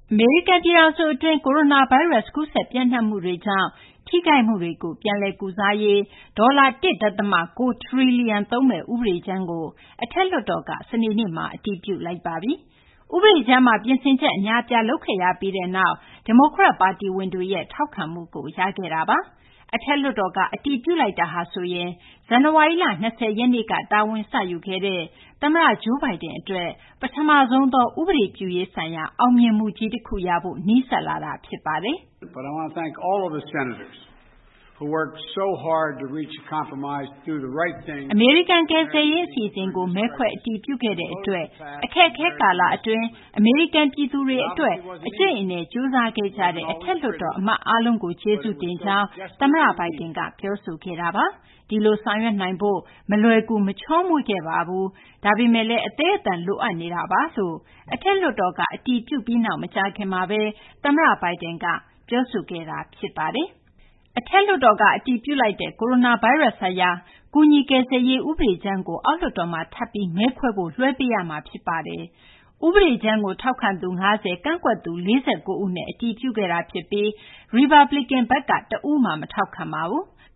အမေရိကန်ပြည်ထောင်စုအတွင်းကိုရိုနာဗိုင်းရပ်စ်ကူးစက်ပျံ့နှံ့မှုတွေကြောင့်ထိခိုက်မှုတွေကိုပြန်လည်ကုစားရေးဒေါ်လာ 1.9 ထရီလီယံသုံးမယ့်ဥပဒေကြမ်းကိုအထက်လွှတ်တော်ကစနေနေ့မှာအတည်ပြုလိုက်ပါပြီ။ဥပဒေကြမ်းမှာပြင်ဆင်ချက်အများအပြားလုပ်ခဲ့ရပြီးတဲ့နောက်ဒီမိုကရက်ပါတီဝင်တွေရဲ့ထောက်ခံမှုကိုရခဲ့တာပါ။အထက်လွှတ်တော်ကအတည်ပြုလိုက်တာဟာဆိုရင်ဇန်နဝါရီလ20ရက်နေ့ကတာဝန်စယူခဲ့တဲ့သမ္မတဂျိုးဘိုင်ဒန်အတွက်ပထမဆုံးသောဥပဒေပြုရေးဆိုင်ရာအောင်မြင်မှုကြီးတစ်ခုရဖို့နီးစပ်လာတာဖြစ်ပါတယ်။ But I want to thank all of the senators who worked so hard to reach a compromise, do the right thing. အမေရိကန်ကယ်ဆယ်ရေးအစီအစဉ်ကိုမဲခွဲအတည်ပြုခဲ့တဲ့အတွက်အခက်အခဲကာလအတွင်းအမေရိကန်ပြည်သူတွေအတွက်အကျင့်အနယ်ကြိုးစားခဲ့ကြတဲ့အထက်လွှတ်တော်အမတ်အားလုံးကိုကျေးဇူးတင်ကြောင်းသမ္မတဘိုင်ဒန်ကပြောဆိုခဲ့တာပါ။ဒီလိုဆောင်ရွက်နိုင်ဖို့မလွယ်ကူမချောမွေ့ခဲ့ပါဘူး။ဒါပေမဲ့လည်းအသေးအတန်လိုအပ်နေတာပါလို့အထက်လွှတ်တော်ကအတည်ပြုပြီးနောက်မကြာခင်မှာပဲသမ္မတဘိုင်ဒန်ကပြောဆိုခဲ့တာဖြစ်ပါတယ်။အထက်လွှတ်တော်ကအတည်ပြုလိုက်တဲ့ကိုရိုနာဗိုင်းရပ်စ်ဆိုင်ရာကူညီကယ်ဆယ်ရေးဥပဒေကြမ်းကိုအောက်လွှတ်တော်မှာထပ်ပြီးမဲခွဲဖို့လွှဲပေးရမှာဖြစ်ပါတယ်။ဥပဒေကြမ်းကိုထောက်ခံသူ50ကန့်ကွက်သူ49ဦးနဲ့အတည်ပြုခဲ့တာဖြစ်ပြီးရီပတ်ဘလီကန်ဘက်ကတဦးမှမထောက်ခံပါဘူး